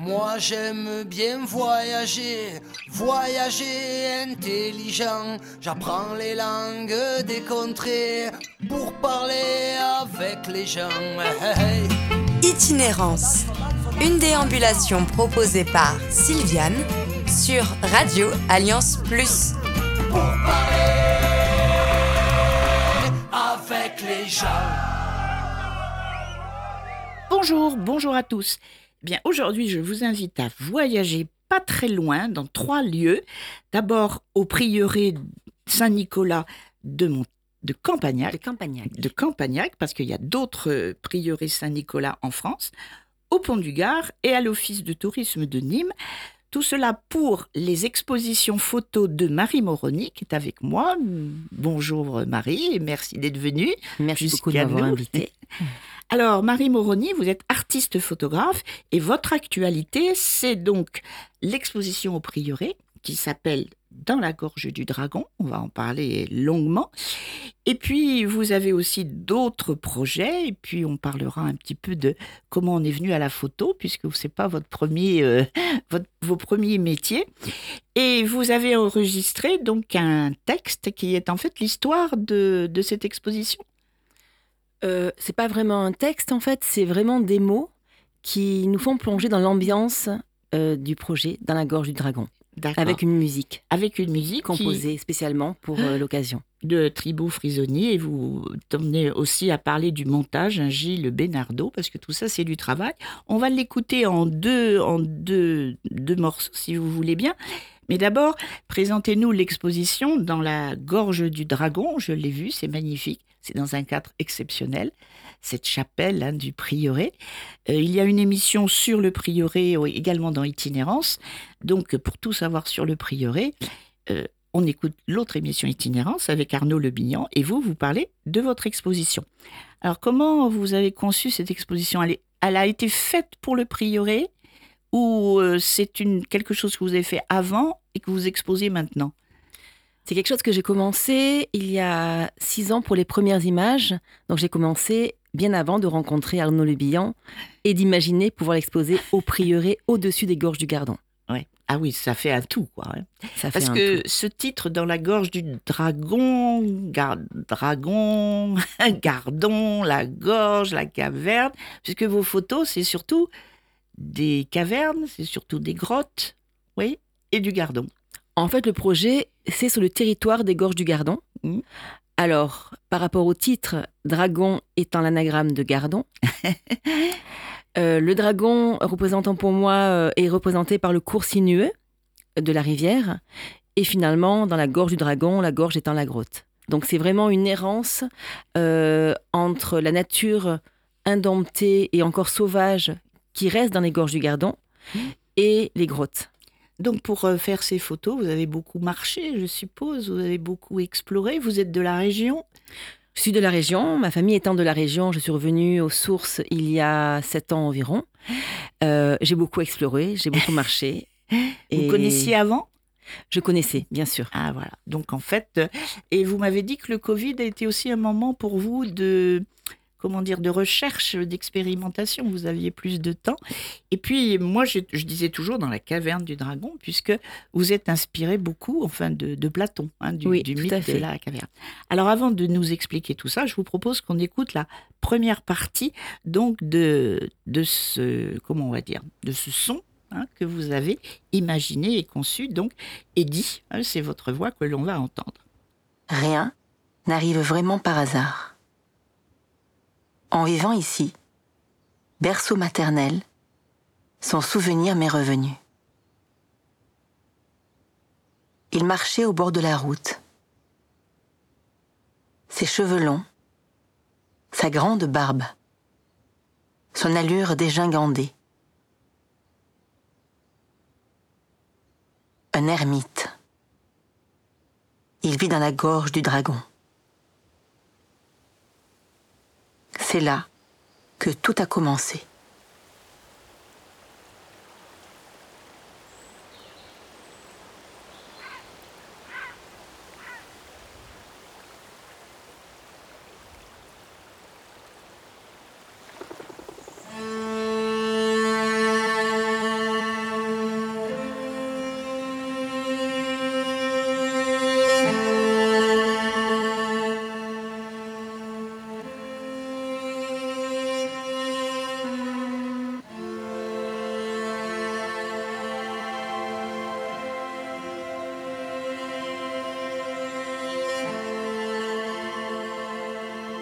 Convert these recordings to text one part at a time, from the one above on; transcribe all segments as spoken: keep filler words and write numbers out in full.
Moi j'aime bien voyager, voyager intelligent. J'apprends les langues des contrées pour parler avec les gens. Hey, hey. Itinérance, une déambulation proposée par Sylviane sur Radio Alliance Plus. Pour parler avec les gens. Bonjour, bonjour à tous. Bien, aujourd'hui, je vous invite à voyager pas très loin, dans trois lieux. D'abord, au prieuré Saint-Nicolas de, Mont- de Campagnac. De Campagnac. De Campagnac, parce qu'il y a d'autres euh, prieurés Saint-Nicolas en France. Au Pont du Gard et à l'Office de tourisme de Nîmes. Tout cela pour les expositions photos de Marie Moroni, qui est avec moi. Bonjour Marie, et merci d'être venue. Merci beaucoup de m'avoir invitée. Alors, Marie Moroni, vous êtes artiste photographe et votre actualité, c'est donc l'exposition au prieuré qui s'appelle Dans la gorge du dragon. On va en parler longuement. Et puis, vous avez aussi d'autres projets. Et puis, on parlera un petit peu de comment on est venu à la photo, puisque ce n'est pas votre premier, euh, votre, vos premiers métiers. Et vous avez enregistré donc un texte qui est en fait l'histoire de, de cette exposition. Euh, c'est pas vraiment un texte, en fait, c'est vraiment des mots qui nous font plonger dans l'ambiance euh, du projet Dans la gorge du dragon. D'accord. Avec une musique. Avec une musique composée qui... spécialement pour euh, l'occasion. De Thibaut Frisoni, et vous tenez aussi à parler du montage, un Gilles Bénardeau, parce que tout ça, c'est du travail. On va l'écouter en deux, en deux, deux morceaux, si vous voulez bien. Mais d'abord, présentez-nous l'exposition Dans la gorge du dragon. Je l'ai vue, c'est magnifique. C'est dans un cadre exceptionnel, cette chapelle hein, du prieuré. Euh, il y a une émission sur le prieuré, également dans Itinérance. Donc, pour tout savoir sur le prieuré, euh, on écoute l'autre émission Itinérance avec Arnaud Le Bignan. Et vous, vous parlez de votre exposition. Alors, comment vous avez conçu cette exposition ? elle, est, elle a été faite pour le prieuré ou euh, c'est une, quelque chose que vous avez fait avant et que vous exposez maintenant ? C'est quelque chose que j'ai commencé il y a six ans pour les premières images. Donc j'ai commencé bien avant de rencontrer Arnaud Le Bignan et d'imaginer pouvoir l'exposer au prieuré au-dessus des gorges du Gardon. Ouais. Ah oui, ça fait un tout, quoi. Hein. Ça fait Parce un que tout. ce titre, Dans la gorge du dragon, gar, dragon, gardon, la gorge, la caverne, puisque vos photos, c'est surtout des cavernes, c'est surtout des grottes, oui, et du Gardon. En fait, le projet, c'est sur le territoire des gorges du Gardon. Mmh. Alors, par rapport au titre, dragon étant l'anagramme de Gardon, euh, le dragon représentant pour moi euh, est représenté par le cours sinueux de la rivière, et finalement, dans la gorge du dragon, la gorge étant la grotte. Donc, c'est vraiment une errance euh, entre la nature indomptée et encore sauvage qui reste dans les gorges du Gardon mmh. et les grottes. Donc, pour faire ces photos, vous avez beaucoup marché, je suppose, vous avez beaucoup exploré, vous êtes de la région ? Je suis de la région, ma famille étant de la région, je suis revenue aux sources il y a sept ans environ. Euh, j'ai beaucoup exploré, j'ai beaucoup marché. Vous et... connaissiez avant ? Je connaissais, bien sûr. Ah voilà, donc en fait, et vous m'avez dit que le Covid a été aussi un moment pour vous de... comment dire, de recherche, d'expérimentation, vous aviez plus de temps. Et puis, moi, je, je disais toujours dans la caverne du dragon, puisque vous êtes inspiré beaucoup, enfin, de, de Platon, hein, du, oui, du tout mythe à fait. de la caverne. Alors, avant de nous expliquer tout ça, je vous propose qu'on écoute la première partie, donc, de, de ce, comment on va dire, de ce son hein, que vous avez imaginé et conçu, donc, et dit, hein, c'est votre voix que l'on va entendre. Rien n'arrive vraiment par hasard. En vivant ici, berceau maternel, son souvenir m'est revenu. Il marchait au bord de la route. Ses cheveux longs, sa grande barbe, son allure dégingandée. Un ermite. Il vit dans la gorge du dragon. C'est là que tout a commencé.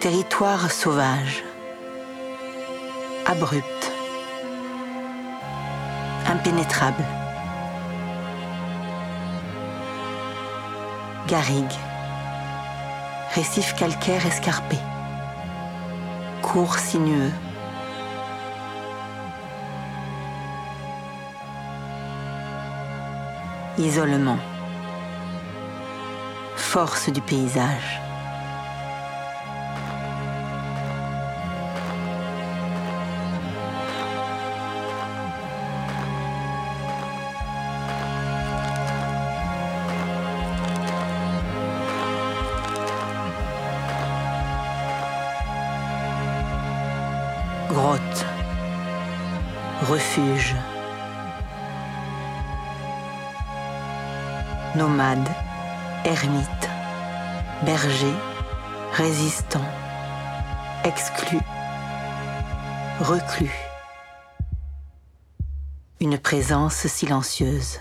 territoire sauvage, abrupt, impénétrable. Garrigue, récif calcaire escarpé, cours sinueux. Isolement, force du paysage. Grotte, refuge, nomade, ermite, berger, résistant, exclu, reclus. Une présence silencieuse.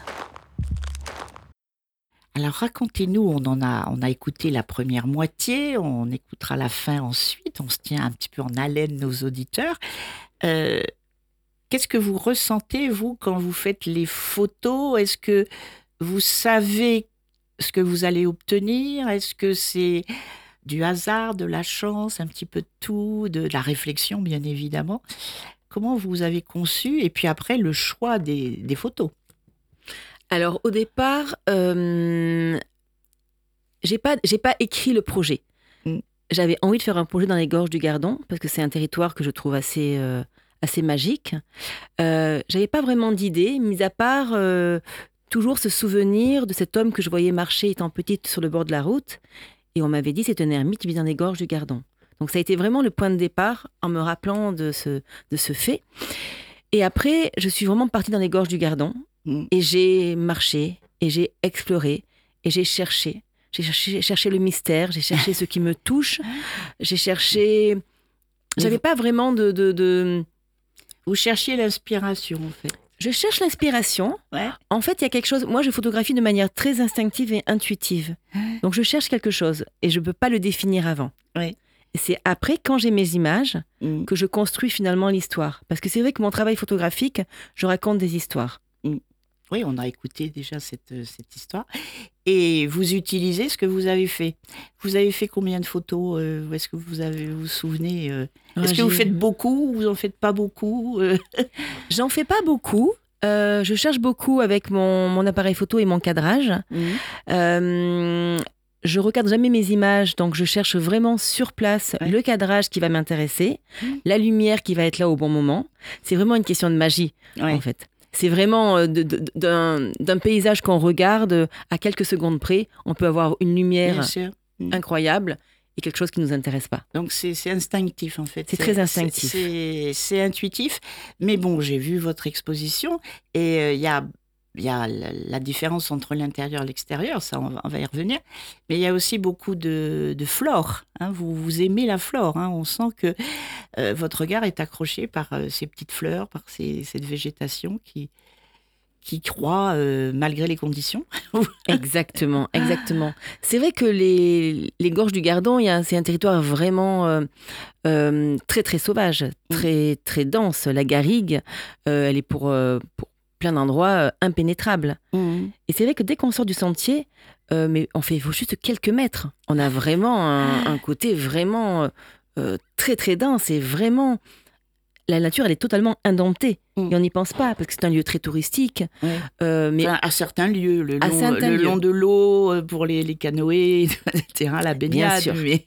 Alors racontez-nous, on en a, on a écouté la première moitié, on écoutera la fin ensuite, on se tient un petit peu en haleine nos auditeurs. Euh, qu'est-ce que vous ressentez, vous, quand vous faites les photos? Est-ce que vous savez ce que vous allez obtenir? Est-ce que c'est du hasard, de la chance, un petit peu de tout, de la réflexion, bien évidemment? Comment vous avez conçu, et puis après, le choix des, des photos? Alors au départ, euh, j'ai pas, j'ai pas écrit le projet. Mm. J'avais envie de faire un projet dans les gorges du Gardon parce que c'est un territoire que je trouve assez, euh, assez magique. Euh, j'avais pas vraiment d'idée, mis à part euh, toujours ce souvenir de cet homme que je voyais marcher étant petite sur le bord de la route, et on m'avait dit c'est un ermite qui vit dans les gorges du Gardon. Donc ça a été vraiment le point de départ en me rappelant de ce, de ce fait. Et après, je suis vraiment partie dans les gorges du Gardon. Mm. Et j'ai marché, et j'ai exploré, et j'ai cherché. J'ai cherché, cherché le mystère, j'ai cherché ce qui me touche, j'ai cherché... J'avais vous- pas vraiment de, de, de... Vous cherchiez l'inspiration, en fait. Je cherche l'inspiration. Ouais. En fait, il y a quelque chose... Moi, je photographie de manière très instinctive et intuitive. Donc, je cherche quelque chose, et je peux pas le définir avant. Ouais. Et c'est après, quand j'ai mes images, Mm. que je construis finalement l'histoire. Parce que c'est vrai que mon travail photographique, je raconte des histoires. Oui, on a écouté déjà cette, euh, cette histoire. Et vous utilisez ce que vous avez fait. Vous avez fait combien de photos? euh, Est-ce que vous avez, vous vous souvenez euh, Est-ce Ah, que vous j'ai- faites beaucoup ou vous en faites pas beaucoup euh J'en fais pas beaucoup. Euh, je cherche beaucoup avec mon, mon appareil photo et mon cadrage. Euh, je regarde jamais mes images, donc je cherche vraiment sur place Ouais. le cadrage qui va m'intéresser, Mm. la lumière qui va être là au bon moment. C'est vraiment une question de magie, Ouais. en fait. C'est vraiment euh, de- de- d'un d'un paysage qu'on regarde euh, à quelques secondes près, on peut avoir une lumière Bien sûr. incroyable et quelque chose qui nous intéresse pas. Donc c'est c'est instinctif en fait. C'est très instinctif. C'est c'est intuitif. Mais bon, j'ai vu votre exposition et euh, il y a il y a la, la différence entre l'intérieur et l'extérieur, ça on va, on va y revenir. Mais il y a aussi beaucoup de, de flore. Hein. Vous, vous aimez la flore. Hein. On sent que euh, votre regard est accroché par euh, ces petites fleurs, par ces, cette végétation qui qui croît euh, malgré les conditions. Exactement, exactement. C'est vrai que les, les gorges du Gardon, il y a- c'est un territoire vraiment euh, euh, très très sauvage, très très dense. La garrigue, euh, elle est pour, euh, pour plein d'endroits euh, impénétrable. Et c'est vrai que dès qu'on sort du sentier, euh, mais on fait juste quelques mètres, on a vraiment un, un côté vraiment euh, très très dense et vraiment la nature elle est totalement indomptée. Mm. Et on n'y pense pas parce que c'est un lieu très touristique. Ouais. Euh, mais Enfin, à certains lieux, le À long, certains le lieux. long de l'eau, euh, pour les, les canoës, et cetera, la baignade. sûr. mais-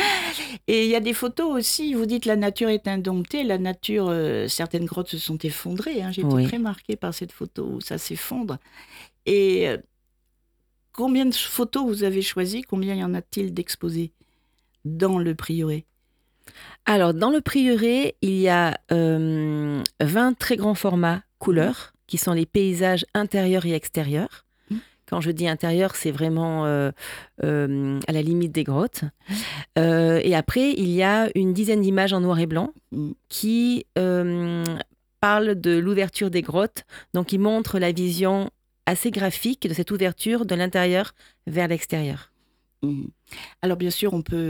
Et il y a des photos aussi, vous dites la nature est indomptée, la nature, euh, certaines grottes se sont effondrées. Hein. J'ai été Oui. très marquée par cette photo où ça s'effondre. Et euh, combien de photos vous avez choisi? Combien y en a-t-il d'exposées dans le prieuré? Alors, dans le prieuré, il y a euh, vingt très grands formats couleurs, qui sont les paysages intérieurs et extérieurs. Mm. Quand je dis intérieur, c'est vraiment euh, euh, à la limite des grottes. Euh, et après, il y a une dizaine d'images en noir et blanc Mm. qui euh, parlent de l'ouverture des grottes. Donc, qui montrent la vision assez graphique de cette ouverture de l'intérieur vers l'extérieur. Mhm. Alors bien sûr, on peut, on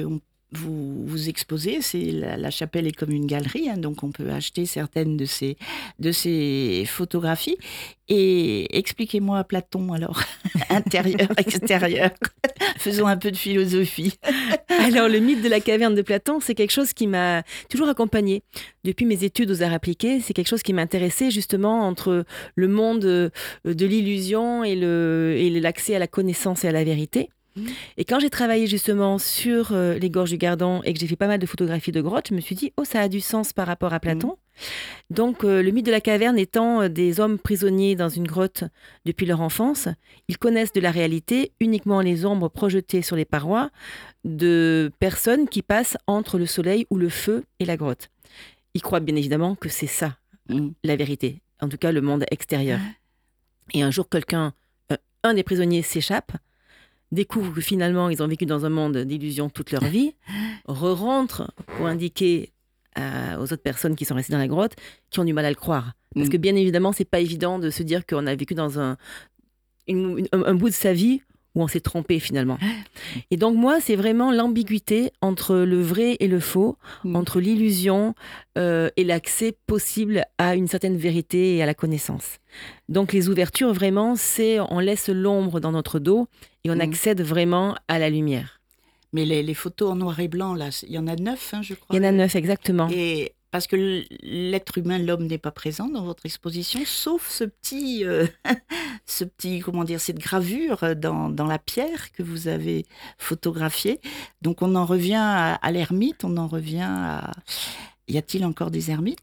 vous, vous exposez, c'est la, la chapelle est comme une galerie, hein, donc on peut acheter certaines de ces, de ces photographies. Et expliquez-moi Platon alors, intérieur, extérieur, faisons un peu de philosophie. Alors, le mythe de la caverne de Platon, c'est quelque chose qui m'a toujours accompagnée. Depuis mes études aux arts appliqués, c'est quelque chose qui m'intéressait justement entre le monde de l'illusion et, le, et l'accès à la connaissance et à la vérité. Et quand j'ai travaillé justement sur euh, les gorges du Gardon et que j'ai fait pas mal de photographies de grottes, je me suis dit, oh, ça a du sens par rapport à Platon. Mmh. Donc, euh, le mythe de la caverne étant euh, des hommes prisonniers dans une grotte depuis leur enfance, ils connaissent de la réalité uniquement les ombres projetées sur les parois de personnes qui passent entre le soleil ou le feu et la grotte. Ils croient bien évidemment que c'est ça, mmh. la vérité, en tout cas le monde extérieur. Et un jour, quelqu'un, euh, un des prisonniers s'échappe, découvrent que finalement, ils ont vécu dans un monde d'illusions toute leur vie, re-rentrent pour indiquer à, aux autres personnes qui sont restées dans la grotte, qui ont du mal à le croire. Parce mmh. que bien évidemment, c'est pas évident de se dire qu'on a vécu dans un, une, une, un, un bout de sa vie où on s'est trompé finalement. Et donc moi, c'est vraiment l'ambiguïté entre le vrai et le faux, mmh. entre l'illusion euh, et l'accès possible à une certaine vérité et à la connaissance. Donc les ouvertures, vraiment, c'est on laisse l'ombre dans notre dos et on mmh. accède vraiment à la lumière. Mais les, les photos en noir et blanc, là, il y en a neuf, hein, je crois. Il y en a neuf, exactement. Et parce que l'être humain, l'homme n'est pas présent dans votre exposition, sauf ce petit, euh, ce petit, comment dire, cette gravure dans, dans la pierre que vous avez photographiée. Donc on en revient à, à l'ermite, on en revient à... Y a-t-il encore des ermites ?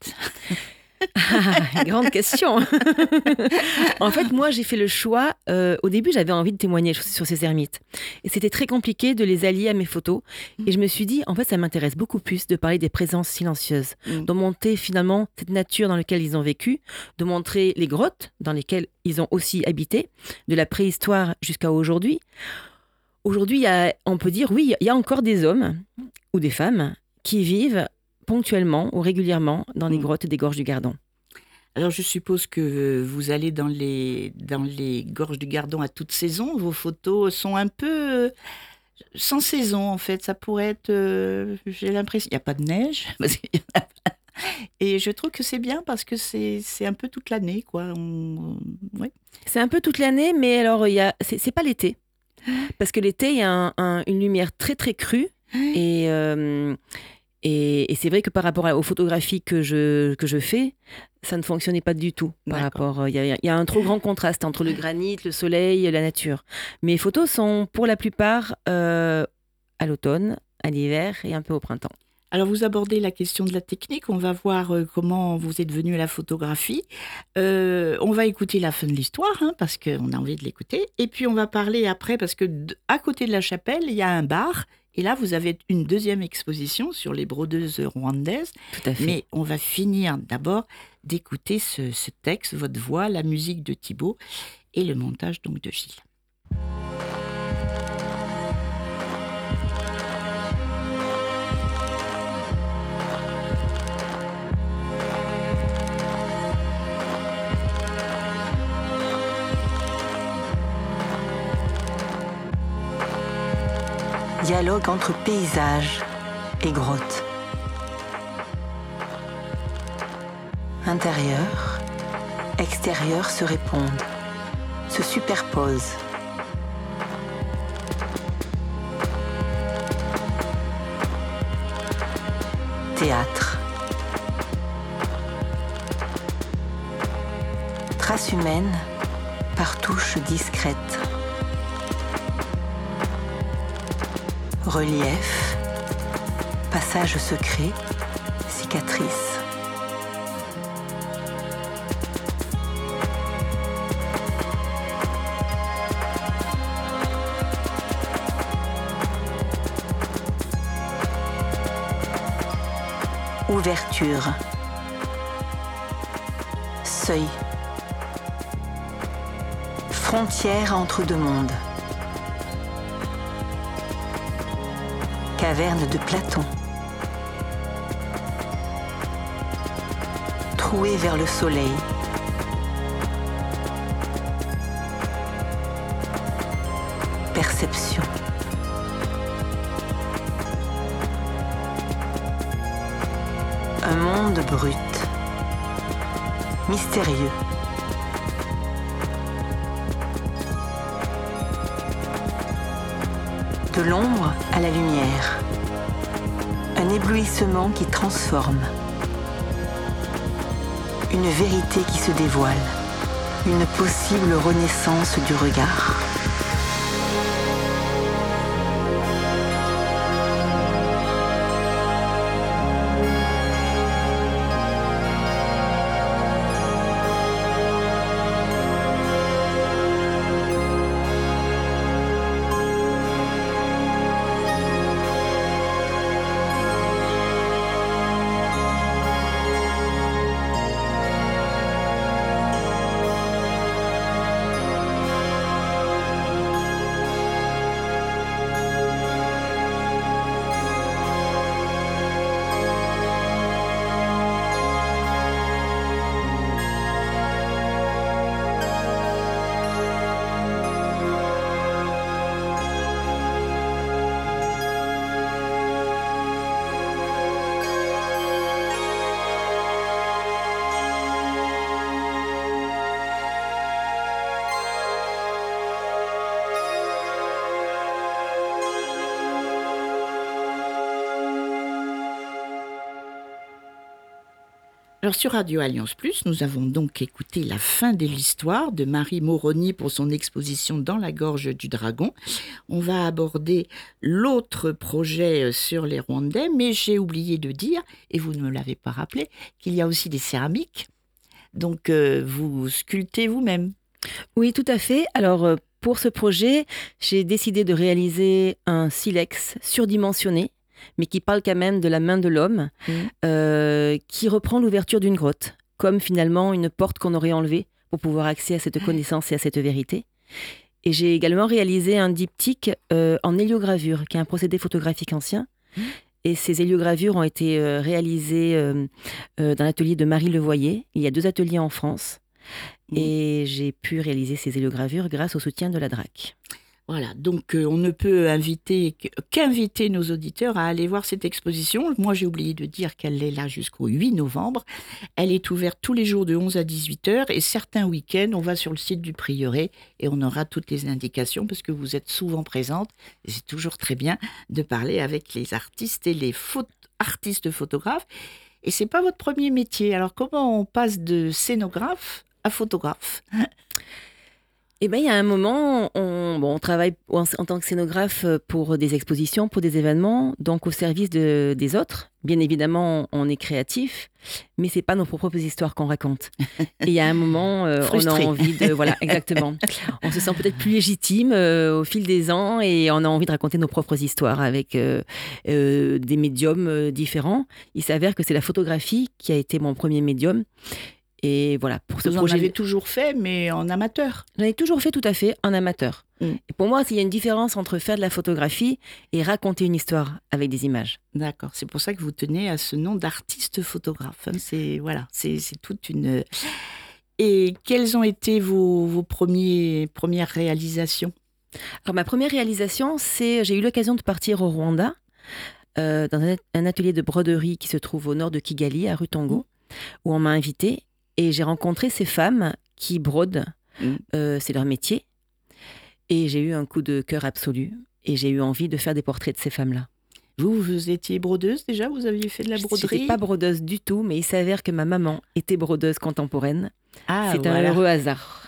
Ah, grande question. En fait, moi, j'ai fait le choix. Euh, au début, j'avais envie de témoigner sur ces ermites. Et c'était très compliqué de les allier à mes photos. Et je me suis dit, en fait, ça m'intéresse beaucoup plus de parler des présences silencieuses, mmh. de montrer finalement cette nature dans laquelle ils ont vécu, de montrer les grottes dans lesquelles ils ont aussi habité, de la préhistoire jusqu'à aujourd'hui. Aujourd'hui, y a, on peut dire, oui, il y a encore des hommes ou des femmes qui vivent ponctuellement ou régulièrement dans les grottes des gorges du Gardon. Alors, je suppose que vous allez dans les, dans les gorges du Gardon à toute saison. Vos photos sont un peu sans saison, en fait. Ça pourrait être... Euh, j'ai l'impression... Il n'y a pas de neige. Et je trouve que c'est bien parce que c'est, c'est un peu toute l'année, quoi. On, ouais. C'est un peu toute l'année, mais alors, il y a, c'est, c'est pas l'été. Parce que l'été, il y a un, un, une lumière très, très crue. Et... Euh, Et, et c'est vrai que par rapport aux photographies que je, que je fais, ça ne fonctionnait pas du tout. Par rapport, il y, y a un trop grand contraste entre le granit, le soleil et la nature. Mes photos sont pour la plupart euh, à l'automne, à l'hiver et un peu au printemps. Alors vous abordez la question de la technique, on va voir euh, comment vous êtes venu à la photographie. Euh, on va écouter la fin de l'histoire, hein, parce qu'on a envie de l'écouter. Et puis on va parler après, parce que d- à côté de la chapelle, il y a un bar. Et là, vous avez une deuxième exposition sur les brodeuses rwandaises. Tout à fait. Mais on va finir d'abord d'écouter ce, ce texte, votre voix, la musique de Thibaut et le montage donc de Gilles. Dialogue entre paysage et grotte. Intérieur, extérieur se répondent, se superposent. Théâtre. Trace humaine par touche discrète. Relief, passage secret, cicatrice. Ouverture. Seuil. Frontière entre deux mondes. Caverne de Platon. Trouée vers le soleil. Perception. brut, mystérieux. De l'ombre à la lumière, un éblouissement qui transforme, une vérité qui se dévoile, une possible renaissance du regard. Alors sur Radio Alliance Plus, nous avons donc écouté la fin de l'histoire de Marie Moroni pour son exposition Dans la gorge du dragon. On va aborder l'autre projet sur les Rwandais, mais j'ai oublié de dire, et vous ne me l'avez pas rappelé, qu'il y a aussi des céramiques. Donc euh, vous sculptez vous-même. Oui, tout à fait. Alors euh, pour ce projet, j'ai décidé de réaliser un silex surdimensionné, mais qui parle quand même de la main de l'homme, mmh. euh, qui reprend l'ouverture d'une grotte, comme finalement une porte qu'on aurait enlevée pour pouvoir accéder à cette connaissance et à cette vérité. Et j'ai également réalisé un diptyque euh, en héliogravure, qui est un procédé photographique ancien. Mmh. Et ces héliogravures ont été euh, réalisées euh, euh, dans l'atelier de Marie Levoyer. Il y a deux ateliers en France. Mmh. Et j'ai pu réaliser ces héliogravures grâce au soutien de la D R A C. Voilà, donc euh, on ne peut inviter qu'inviter nos auditeurs à aller voir cette exposition. Moi, j'ai oublié de dire qu'elle est là jusqu'au huit novembre. Elle est ouverte tous les jours de onze à dix-huit heures et certains week-ends, on va sur le site du Prieuré et on aura toutes les indications parce que vous êtes souvent présente. Et c'est toujours très bien de parler avec les artistes et les photo- artistes photographes. Et c'est pas votre premier métier. Alors, comment on passe de scénographe à photographe ? Eh bien, il y a un moment, on, bon, on travaille en, en tant que scénographe pour des expositions, pour des événements, donc au service de, des autres. Bien évidemment, on est créatif, mais c'est pas nos propres histoires qu'on raconte. Et il y a un moment, euh, on a envie de... Voilà, exactement. On se sent peut-être plus légitime euh, au fil des ans et on a envie de raconter nos propres histoires avec euh, euh, des médiums euh, différents. Il s'avère que c'est la photographie qui a été mon premier médium. Et voilà, pour ce Vous projet... en avez toujours fait, mais en amateur. J'en ai toujours fait, tout à fait, en amateur. Mm. Et pour moi, il y a une différence entre faire de la photographie et raconter une histoire avec des images. D'accord, c'est pour ça que vous tenez à ce nom d'artiste photographe. Hein. C'est, voilà, c'est, c'est toute une... Et quelles ont été vos, vos premiers, premières réalisations ? Alors, ma première réalisation, c'est... J'ai eu l'occasion de partir au Rwanda, euh, dans un, un atelier de broderie qui se trouve au nord de Kigali, à Rutongo, mm. où on m'a invitée. Et j'ai rencontré ces femmes qui brodent, mmh. euh, c'est leur métier. Et j'ai eu un coup de cœur absolu. Et j'ai eu envie de faire des portraits de ces femmes-là. Vous, vous étiez brodeuse déjà ? Vous aviez fait de la broderie ? Je n'étais pas brodeuse du tout, mais il s'avère que ma maman était brodeuse contemporaine. Ah, c'est voilà. un heureux hasard.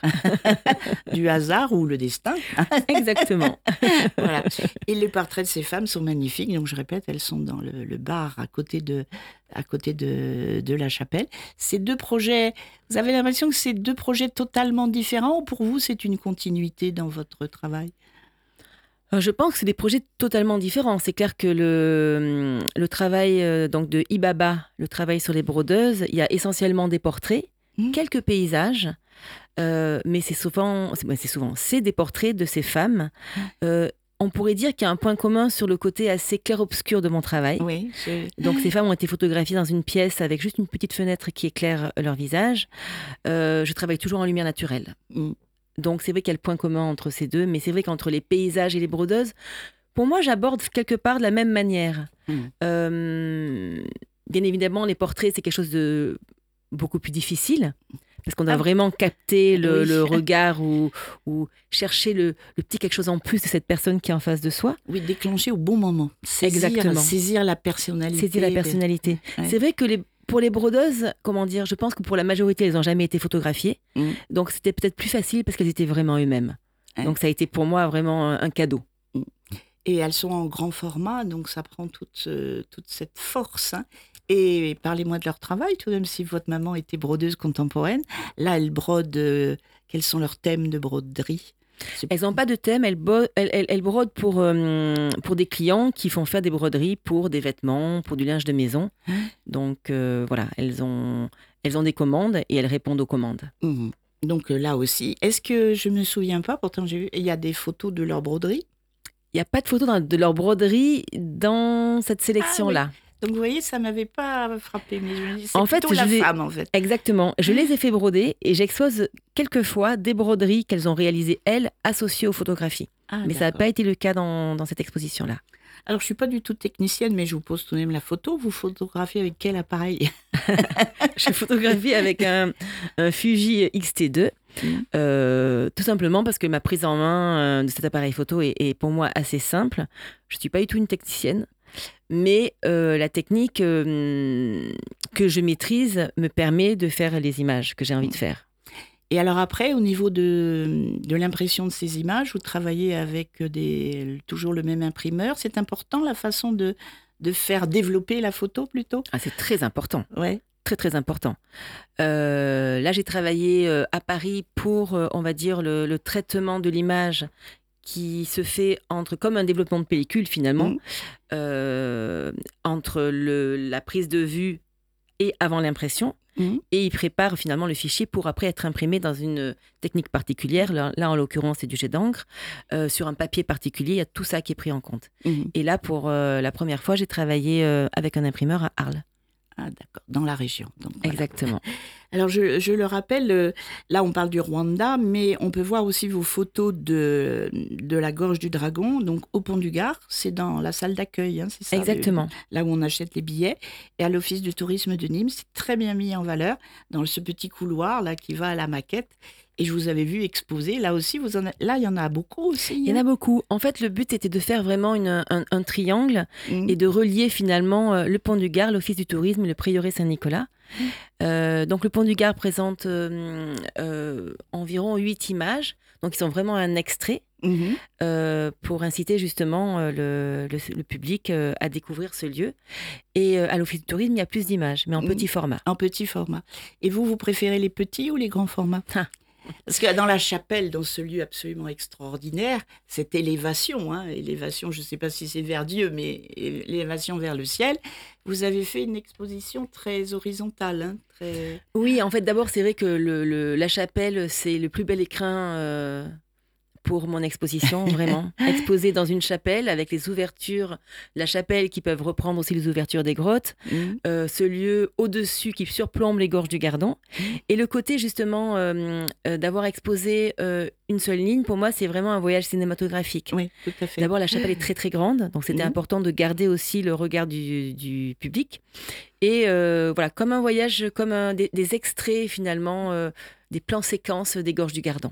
Du hasard ou le destin. Exactement. Voilà. Et les portraits de ces femmes sont magnifiques. Donc, je répète, elles sont dans le, le bar à côté de, à côté de, de la chapelle. Ces deux projets, vous avez l'impression que c'est deux projets totalement différents ou pour vous, c'est une continuité dans votre travail ? Je pense que c'est des projets totalement différents. C'est clair que le, le travail euh, donc de Ibaba, le travail sur les brodeuses, il y a essentiellement des portraits, mmh. quelques paysages, euh, mais c'est souvent, c'est, c'est souvent, c'est des portraits de ces femmes. Mmh. Euh, on pourrait dire qu'il y a un point commun sur le côté assez clair-obscur de mon travail. Oui, je... Donc ces femmes ont été photographiées dans une pièce avec juste une petite fenêtre qui éclaire leur visage. Euh, je travaille toujours en lumière naturelle. Mmh. Donc c'est vrai qu'il y a le point commun entre ces deux, mais c'est vrai qu'entre les paysages et les brodeuses, pour moi, j'aborde quelque part de la même manière. Mmh. Euh, bien évidemment, les portraits, c'est quelque chose de beaucoup plus difficile. Parce qu'on doit Ah, vraiment capter le, oui. le regard ou, ou chercher le, le petit quelque chose en plus de cette personne qui est en face de soi. Oui, déclencher au bon moment. Saisir, Exactement. Saisir la personnalité. Saisir la personnalité. Ouais. C'est vrai que les, pour les brodeuses, comment dire, je pense que pour la majorité, elles n'ont jamais été photographiées. Mm. Donc c'était peut-être plus facile parce qu'elles étaient vraiment eux-mêmes. Ouais. Donc ça a été pour moi vraiment un, un cadeau. Et elles sont en grand format, donc ça prend toute, euh, toute cette force. Hein. Et parlez-moi de leur travail, tout de même, si votre maman était brodeuse contemporaine. Là, elle brode. Euh, quels sont leurs thèmes de broderie? C'est- Elles n'ont pas de thème, elles, bo- elles, elles- elles brodent pour, euh, pour des clients qui font faire des broderies pour des vêtements, pour du linge de maison. Donc euh, voilà, elles ont, elles ont des commandes et elles répondent aux commandes. Mhm. Donc euh, là aussi, est-ce que je me souviens pas, pourtant j'ai vu, il y a des photos de leur broderie. Il n'y a pas de photo dans- de leur broderie dans cette sélection-là. Donc vous voyez, ça m'avait pas frappé, mais je me dis, c'est En fait, plutôt je la l'ai- femme en fait. Exactement. Je les ai fait broder et j'expose quelquefois des broderies qu'elles ont réalisées, elles, associées aux photographies. Ah, Mais ça n'a d'accord. pas été le cas dans, dans cette exposition-là. Alors je suis pas du tout technicienne, mais je vous pose tout de même la photo. Vous photographiez avec quel appareil? Je photographie avec un, un Fuji X T deux, Mhm. euh, tout simplement parce que ma prise en main euh, de cet appareil photo est, est pour moi assez simple. Je ne suis pas du tout une technicienne, mais euh, la technique euh, que je maîtrise me permet de faire les images que j'ai envie de faire. Et alors après, au niveau de, de l'impression de ces images, vous travaillez avec des, toujours le même imprimeur. C'est important la façon de, de faire développer la photo plutôt? Ah, c'est très important. Ouais. Très, très important. Euh, là, j'ai travaillé euh, à Paris pour, euh, on va dire, le, le traitement de l'image qui se fait entre, comme un développement de pellicule finalement, Mhm. euh, entre le, la prise de vue et avant l'impression. Mhm. Et il prépare finalement le fichier pour après être imprimé dans une technique particulière. Là, là, en l'occurrence, c'est du jet d'encre. Euh, sur un papier particulier, il y a tout ça qui est pris en compte. Mhm. Et là, pour euh, la première fois, j'ai travaillé euh, avec un imprimeur à Arles. Ah, d'accord, dans la région. Donc, voilà. Exactement. Alors, je, je le rappelle, euh, là, on parle du Rwanda, mais on peut voir aussi vos photos de, de la gorge du Dragon, donc au Pont du Gard. C'est dans la salle d'accueil, hein, c'est ça? Exactement. le- là où on achète les billets. Et à l'Office du tourisme de Nîmes, c'est très bien mis en valeur dans ce petit couloir là qui va à la maquette. Et je vous avais vu exposer. Là aussi, vous en a- là, il y en a beaucoup aussi. Il y en a beaucoup. En fait, le but était de faire vraiment une- un, un triangle Mhm. et de relier finalement euh, le Pont du Gard, l'Office du tourisme et le Prieuré Saint-Nicolas. Euh, donc le Pont du Gard présente euh, euh, environ huit images. Donc ils sont vraiment un extrait Mhm. euh, pour inciter justement euh, le, le- le public euh, à découvrir ce lieu. Et euh, à l'Office du tourisme, il y a plus d'images, mais en Mhm. petit format. En petit format. Et vous, vous préférez les petits ou les grands formats? Ah. Parce que dans la chapelle, dans ce lieu absolument extraordinaire, cette élévation, hein, élévation, je ne sais pas si c'est vers Dieu, mais élévation vers le ciel, vous avez fait une exposition très horizontale, hein, très... Oui, en fait, d'abord, c'est vrai que le, le- la chapelle, c'est le plus bel écrin euh, pour mon exposition, vraiment. Exposé dans une chapelle avec les ouvertures, la chapelle qui peuvent reprendre aussi les ouvertures des grottes, Mhm. euh, ce lieu au-dessus qui surplombe les gorges du Gardon. Et le côté, justement, euh, euh, d'avoir exposé euh, une seule ligne, pour moi, c'est vraiment un voyage cinématographique. Oui, tout à fait. D'abord, la chapelle est très très grande, donc c'était Mhm. important de garder aussi le regard du, du public. Et euh, voilà, comme un voyage, comme un- des, des extraits finalement, euh, des plans séquences des gorges du Gardon.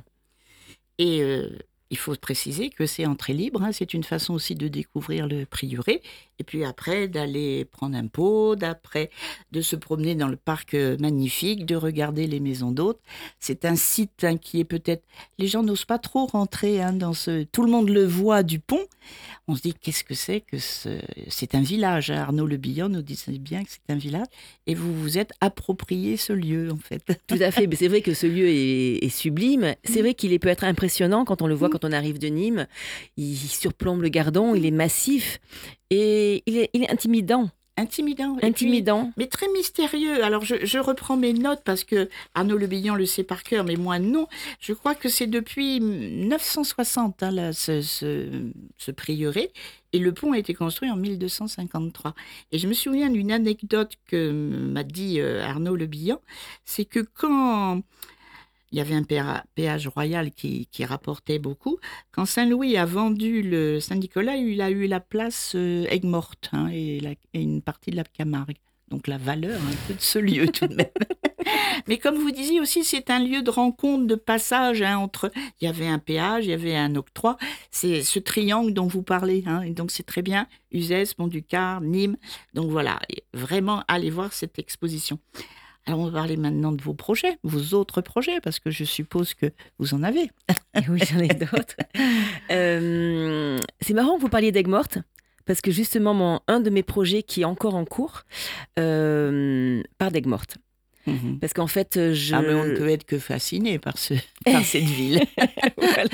Et euh, il faut préciser que c'est entrée libre, hein, c'est une façon aussi de découvrir le prieuré, et puis après d'aller prendre un pot, d'après de se promener dans le parc euh, magnifique, de regarder les maisons d'hôtes. C'est un site hein, qui est peut-être... Les gens n'osent pas trop rentrer hein, dans ce... Tout le monde le voit du pont. On se dit, qu'est-ce que c'est que ce... C'est un village. hein. Arnaud Le Billon nous disait bien que c'est un village. Et vous vous êtes approprié ce lieu, en fait. Tout à fait, mais c'est vrai que ce lieu est, est sublime. C'est vrai qu'il est- peut être impressionnant quand on le voit, quand on arrive de Nîmes. Il surplombe le Gardon, il est massif et il est, il est intimidant. Intimidant. Et puis- Intimidant. mais très mystérieux. Alors, je, je reprends mes notes parce que Arnaud Le Billon le sait par cœur, mais moi non. Je crois que c'est depuis neuf cent soixante, hein, là, ce, ce, ce prieuré. Et le pont a été construit en mille deux cent cinquante-trois. Et je me souviens d'une anecdote que m'a dit euh, Arnaud Le Billon. C'est que quand il y avait un péa- péage royal qui, qui rapportait beaucoup, quand Saint-Louis a vendu le Saint-Nicolas, il a eu la place euh, Aigues-Mortes hein, et, la- et une partie de la Camargue. donc la valeur un peu de ce lieu tout de même. Mais comme vous disiez aussi, c'est un lieu de rencontre, de passage hein, entre... Il y avait un péage, il y avait un octroi. C'est ce triangle dont vous parlez. Hein, et donc, c'est très bien. Uzès, Pont-du-Gard, Nîmes. Donc, voilà. Vraiment, allez voir cette exposition. Alors, on va parler maintenant de vos projets, vos autres projets, parce que je suppose que vous en avez. Oui, j'en ai d'autres. Euh, c'est marrant que vous parliez d'Aigues-Mortes, parce que justement, mon, un de mes projets qui est encore en cours euh, part d'Aigues-Mortes. Mmh. Parce qu'en fait, je... Ah, mais on ne peut être que fasciné par, ce, par cette ville. Voilà.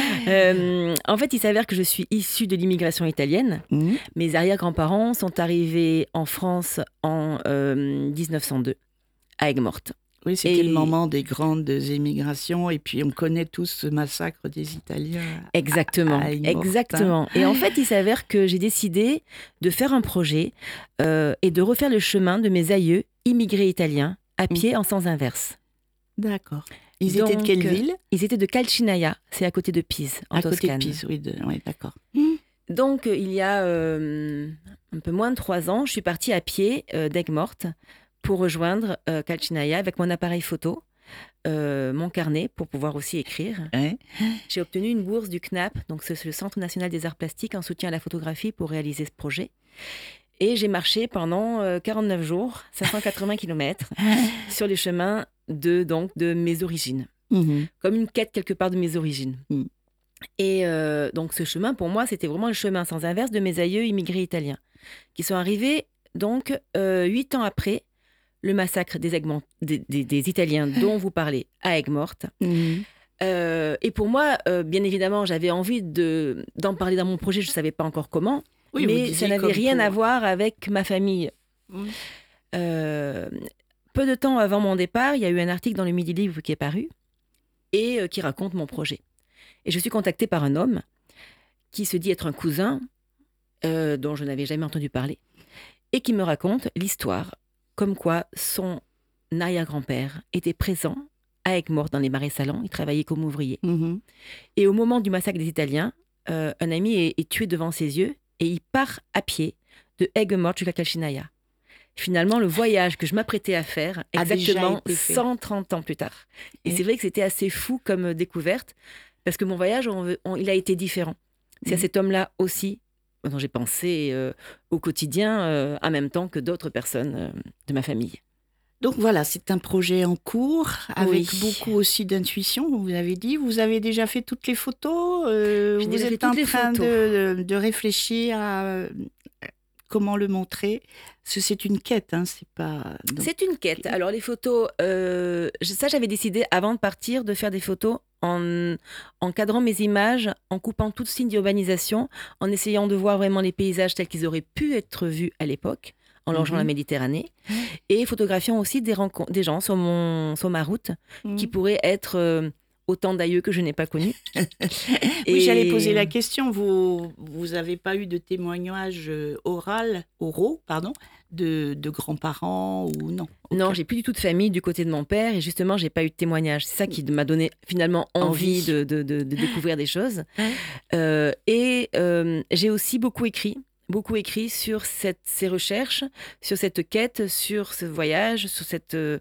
euh, en fait, il s'avère que je suis issue de l'immigration italienne. Mmh. Mes arrière-grands-parents sont arrivés en France en euh, dix-neuf cent deux, à Aigues-Mortes. Oui, c'était et... le moment des grandes émigrations. Et puis, on connaît tous ce massacre des Italiens. Exactement, à, à exactement. Et en fait, il s'avère que j'ai décidé de faire un projet euh, et de refaire le chemin de mes aïeux immigrés italiens à pied mmh. en sens inverse. D'accord. Ils Donc, étaient de quelle ville ? Ils étaient de Calcinaia, c'est à côté de Pise, en à Toscane. À côté de Pise, oui, de... oui d'accord. Mmh. Donc, il y a euh, un peu moins de trois ans, je suis partie à pied euh, d'Aigues-Mortes pour rejoindre euh, Calcinaia avec mon appareil photo, euh, mon carnet pour pouvoir aussi écrire. Ouais. J'ai obtenu une bourse du C N A P, donc c'est le Centre national des arts plastiques, en soutien à la photographie pour réaliser ce projet. Et j'ai marché pendant euh, quarante-neuf jours, cinq cent quatre-vingts kilomètres, sur les chemins de, donc, de mes origines. Mmh. Comme une quête quelque part de mes origines. Mmh. Et euh, donc ce chemin, pour moi, c'était vraiment le chemin sans inverse de mes aïeux immigrés italiens, qui sont arrivés donc euh, huit ans après le massacre des, Aigues- des, des, des Italiens dont vous parlez à Aigues-Mortes. Mmh. Euh, et pour moi, euh, bien évidemment, j'avais envie de, d'en parler dans mon projet, je ne savais pas encore comment. Oui, mais ça n'avait rien pour... à voir avec ma famille. Mmh. Euh, peu de temps avant mon départ, il y a eu un article dans le Midi Libre qui est paru et euh, qui raconte mon projet. Et je suis contactée par un homme qui se dit être un cousin euh, dont je n'avais jamais entendu parler et qui me raconte l'histoire comme quoi son arrière-grand-père était présent à Aigues-Mortes dans les marais salants. Il travaillait comme ouvrier. Mmh. Et au moment du massacre des Italiens, euh, un ami est, est tué devant ses yeux. Et il part à pied de Aigues-Mortes jusqu'à Calcinaia. Finalement, le voyage que je m'apprêtais à faire, exactement cent trente ans plus tard. Et, et c'est vrai que c'était assez fou comme découverte, parce que mon voyage, on, on, il a été différent. C'est mmh. à cet homme-là aussi dont j'ai pensé euh, au quotidien, euh, en même temps que d'autres personnes euh, de ma famille. Donc voilà, c'est un projet en cours, avec oui. beaucoup aussi d'intuition, vous avez dit. Vous avez déjà fait toutes les photos euh, J'ai Vous déjà êtes fait en toutes train les photos. De, de, de réfléchir à euh, comment le montrer. Parce que c'est une quête, hein, c'est pas... Donc... C'est une quête. Alors les photos, euh, ça j'avais décidé avant de partir de faire des photos en encadrant mes images, en coupant tout signe d'urbanisation, en essayant de voir vraiment les paysages tels qu'ils auraient pu être vus à l'époque, en longeant mmh. la Méditerranée, mmh. et photographiant aussi des, rencontres, des gens sur, mon, sur ma route mmh. qui pourraient être euh, autant d'aïeux que je n'ai pas connus. Et... Oui, j'allais poser la question. Vous vous n'avez pas eu de témoignages euh, oral, oraux, pardon, de, de grands-parents ou non? Non, okay. J'ai plus du tout de famille du côté de mon père et justement, j'ai pas eu de témoignages. C'est ça qui m'a donné finalement envie, envie. De, de, de, de découvrir des choses. euh, et euh, j'ai aussi beaucoup écrit. beaucoup écrit sur cette, ces recherches, sur cette quête, sur ce voyage, sur cette euh,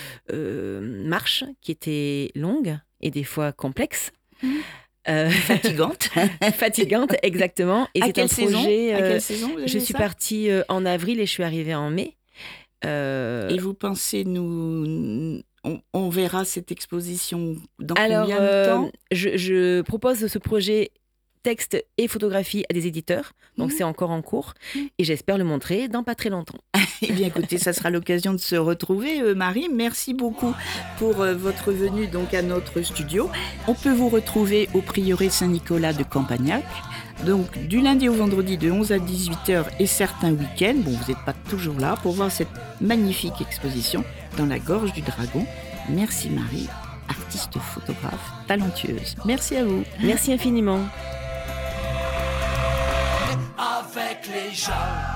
euh, marche qui était longue et des fois complexe. Mmh. Euh, fatigante. fatigante, exactement. Et à c'est quelle un saison projet. À quelle saison vous avez Je suis ça partie euh, en avril et je suis arrivée en mai. Euh... Et vous pensez nous... On, on verra cette exposition dans Alors, combien de temps euh, je, je propose ce projet texte et photographie à des éditeurs, donc mmh. c'est encore en cours, et j'espère le montrer dans pas très longtemps. Eh bien écoutez, ça sera l'occasion de se retrouver. Euh, Marie, merci beaucoup pour euh, votre venue donc à notre studio. On peut vous retrouver au prieuré Saint-Nicolas de Campagnac, donc du lundi au vendredi de onze à dix-huit heures et certains week-ends, bon vous n'êtes pas toujours là, pour voir cette magnifique exposition dans la gorge du Dragon. Merci Marie, artiste photographe talentueuse. Merci à vous. Merci infiniment. Avec les gens.